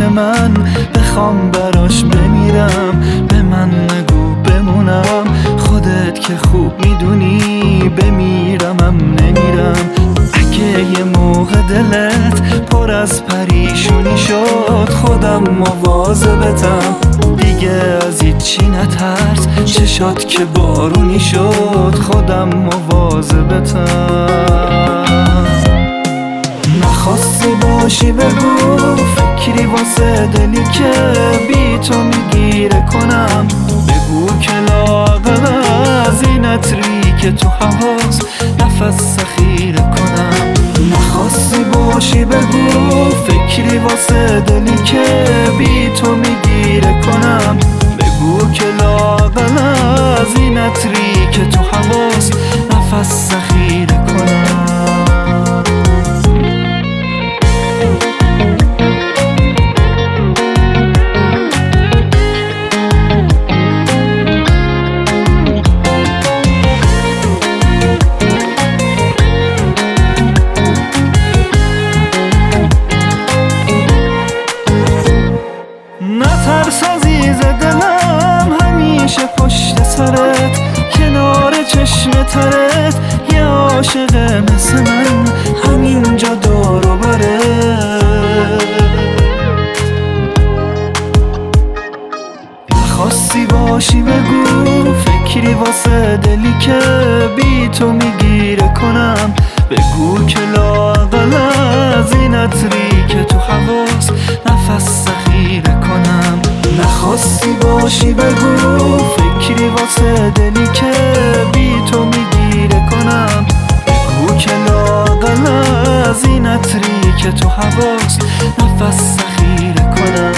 که من بخوام براش بمیرم، به من نگو بمونم، خودت که خوب میدونی بمیرمم نمیرم. اگه یه موقع دلت پر از پریشونی شد، خودم مواظبتم، دیگه از هیچی نترس، چشات که بارونی شد، خودم مواظبتم. نخواستی باشی بگو، فکری واسه دلی که بی تو میگیره کنم، بگو که لااقل از این عطری که تو هواست نفس ذخیره کنم. نخواستی باشی بگو، فکری واسه دلی که بی تو میگیره کنم، بگو که لااقل از این عطری که تو هواست نفس ذخیره کنم. نترس عزیز دلم، همیشه پشت سرت، کنار چشم ترت، یه عاشق مثل من همینجا دور و برت. نخواستی باشی بگو، فکری واسه دلی که بی تو میگیره کنم، بگو که لااقل از این عطری که تو هواست نفس ذخیره کنم. نخواستی باشی بگو، فکری واسه دلی که بی تو میگیره کنم، بگو که لااقل از این عطری که تو هواست نفس ذخیره کنم.